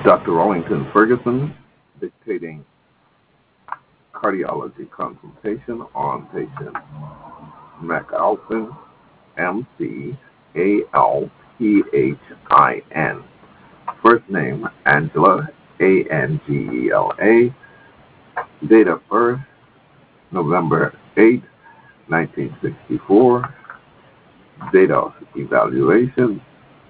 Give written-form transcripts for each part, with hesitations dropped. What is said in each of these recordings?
Dr. Rollington Ferguson dictating cardiology consultation on patient McAlpin, McAlphin. First name Angela, Angela. Date of birth November 8, 1964. Date of evaluation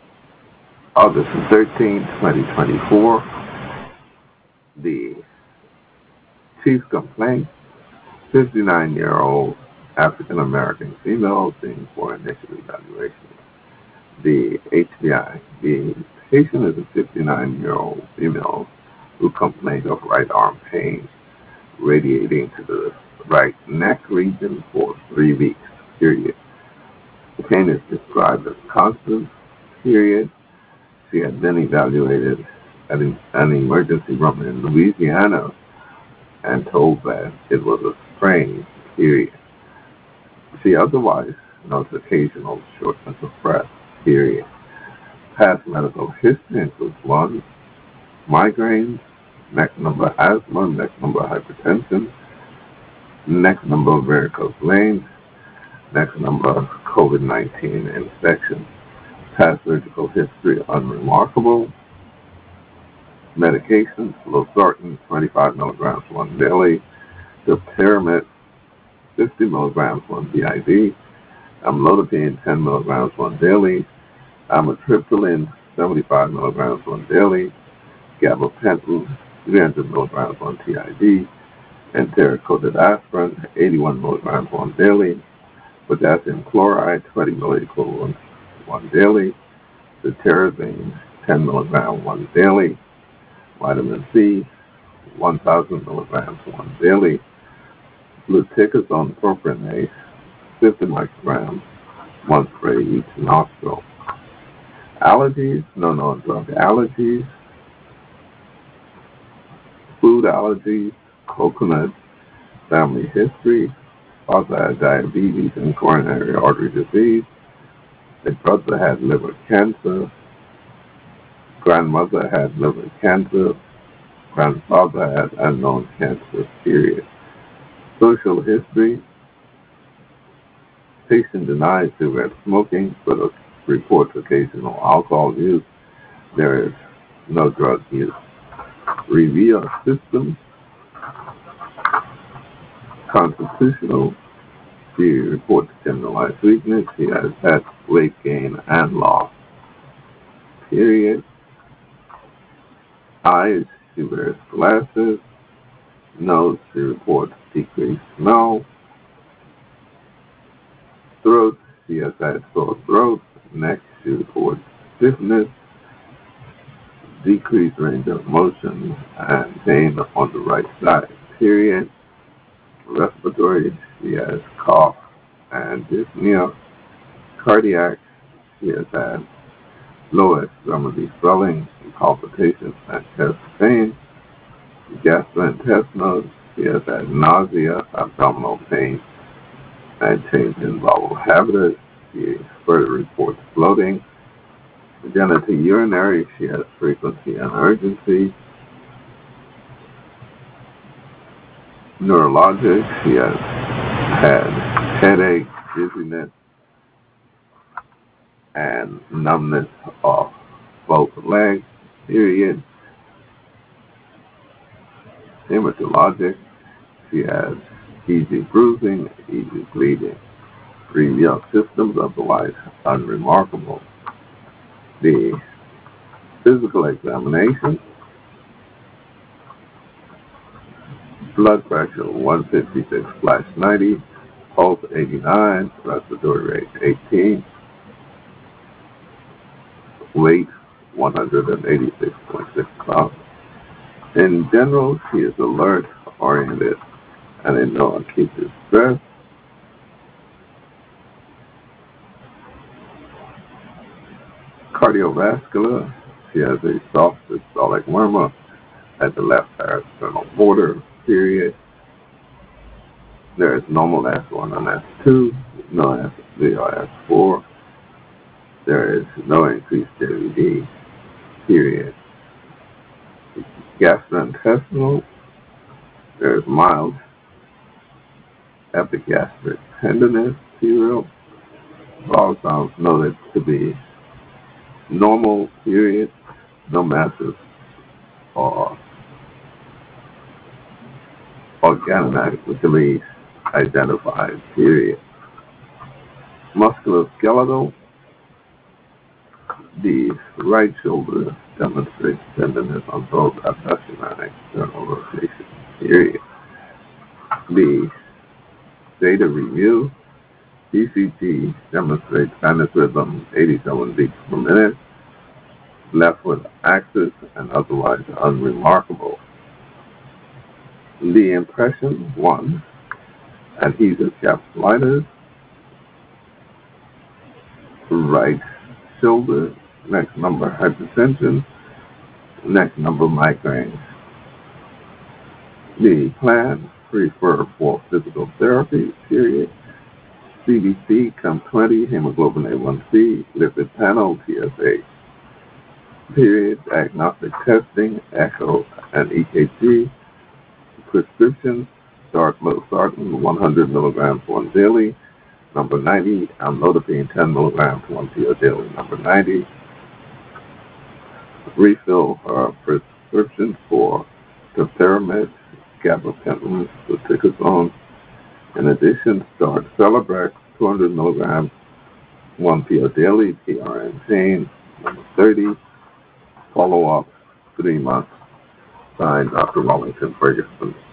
August 13, 2024. The chief complaint, 59-year-old African American female being for initial evaluation. The HBI. The patient is a 59-year-old female who complained of right arm pain radiating to the right neck region for 3 weeks, period. The pain is described as constant, period. She had been evaluated at an emergency room in Louisiana and told that it was a sprain, period. She otherwise notes occasional shortness of breath, period. Past medical history includes 1, migraines, next number asthma, next number hypertension, next number varicose veins, next number COVID-19 infection. Past surgical history unremarkable. Medications, losartan 25 milligrams 1 daily, dipyramid 50 milligrams 1 BID, amlodipine 10 milligrams 1 daily, amitriptyline 75 milligrams 1 daily, gabapentin 300 milligrams 1 TID, enteric-coated aspirin 81 milligrams 1 daily, potassium chloride 20 milliequivalents 1 daily, cetirizine 10 milligrams 1 daily, vitamin C 1,000 milligrams 1 daily, fluticasone propionate 50 micrograms 1 spray each nostril. Allergies, no known drug allergies, food allergies, coconut, family history, father had diabetes and coronary artery disease, a brother had liver cancer, grandmother had liver cancer, grandfather had unknown cancer, period. Social history, patient denies cigarette smoking, but reports occasional alcohol use. There is no drug use. Review of systems, constitutional. She reports generalized weakness. She has had weight gain and loss, period. Eyes, she wears glasses. Nose, she reports decreased smell. Throat, she has had sore throat. Neck, she reports stiffness, decreased range of motion, and pain on the right side, period. Respiratory, she has cough and dyspnea. Cardiac, she has had lower extremity swelling, palpitations, and chest pain. Gastrointestinal, she has had nausea, abdominal pain, and change in bowel habits. She further reports bloating. Genitourinary, she has frequency and urgency. Neurologic, she has had headache, dizziness, and numbness of both legs, period. Hematologic, she has easy bruising, easy bleeding. Review of systems otherwise unremarkable. The physical examination, blood pressure 156/90, pulse 89, respiratory rate 18, weight 186.6 pounds. In general, she is alert, oriented, and in no acute distress. Cardiovascular, she has a soft systolic murmur at the left parasternal border, period. There is normal S1 and S2, no S3 or S4. There is no increased JVD, period. Gastrointestinal, there's mild epigastric tenderness cereal. All sounds noted to be normal period, no masses or organometrically identified period. Musculoskeletal, the right shoulder demonstrates tenderness on both abduction and external rotation period. The data review, ECG demonstrates sinus rhythm 87 beats per minute, left with axis and otherwise unremarkable. The impression, 1, adhesive capsulitis, right shoulder, next number hypertension, next number migraine. The plan, refer for physical therapy, period. CBC, COM20, hemoglobin A1C, lipid panel, TSA, period. Diagnostic testing, echo and EKG. Prescription, start losartan 100 milligrams once daily. Number 90, amlodipine 10 milligrams 1 pill daily. Number 90, refill her prescription for topiramate, gabapentin, fluticasone. In addition, start Celebrex 200 milligrams 1 pill daily. PRN pain. Number 30, follow up 3 months. Signed, Dr. Wellington Ferguson.